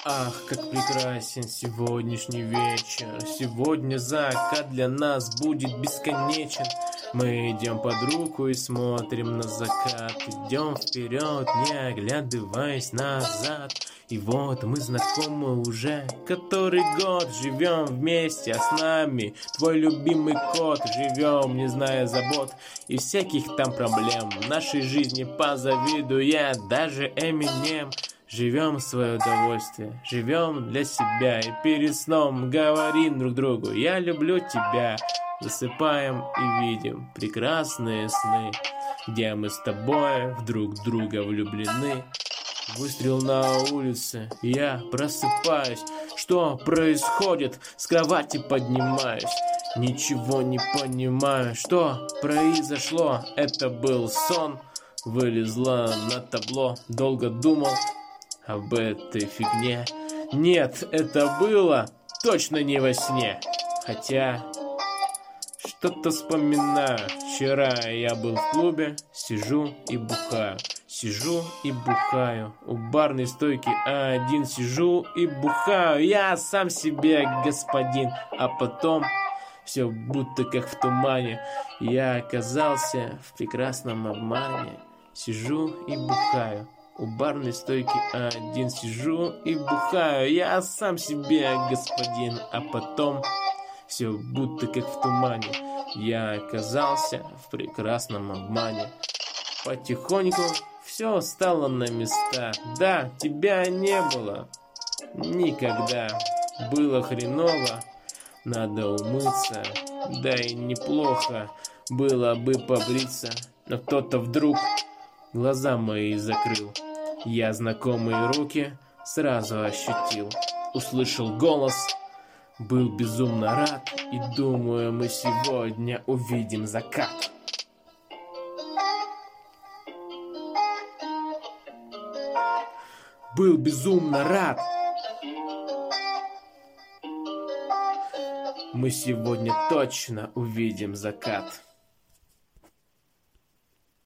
Ах, как прекрасен сегодняшний вечер. Сегодня закат для нас будет бесконечен. Мы идем под руку и смотрим на закат. Идем вперед, не оглядываясь назад. И вот мы знакомы уже который год. Живем вместе, а с нами твой любимый кот. Живем, не зная забот и всяких там проблем. В нашей жизни позавидуя даже Эминем. Живем в свое удовольствие, живем для себя. И перед сном говорим друг другу: я люблю тебя. Засыпаем и видим прекрасные сны, где мы с тобой в друг друга влюблены. Выстрел на улице, я просыпаюсь. Что происходит? С кровати поднимаюсь. Ничего не понимаю, что произошло. Это был сон. Вылезла на табло, долго думал об этой фигне. Нет, это было точно не во сне. Хотя что-то вспоминаю. Вчера я был в клубе, сижу и бухаю. Сижу и бухаю. У барной стойки один сижу и бухаю. Я сам себе господин. А потом все будто как в тумане. Я оказался в прекрасном обмане. Сижу и бухаю. У барной стойки один сижу и бухаю. Я сам себе господин. А потом все будто как в тумане. Я оказался в прекрасном обмане. Потихоньку все стало на места. Да, тебя не было никогда. Было хреново, надо умыться. Да и неплохо было бы побриться. Но кто-то вдруг глаза мои закрыл. Я знакомые руки сразу ощутил. Услышал голос, был безумно рад. И думаю, мы сегодня увидим закат. Был безумно рад. Мы сегодня точно увидим закат.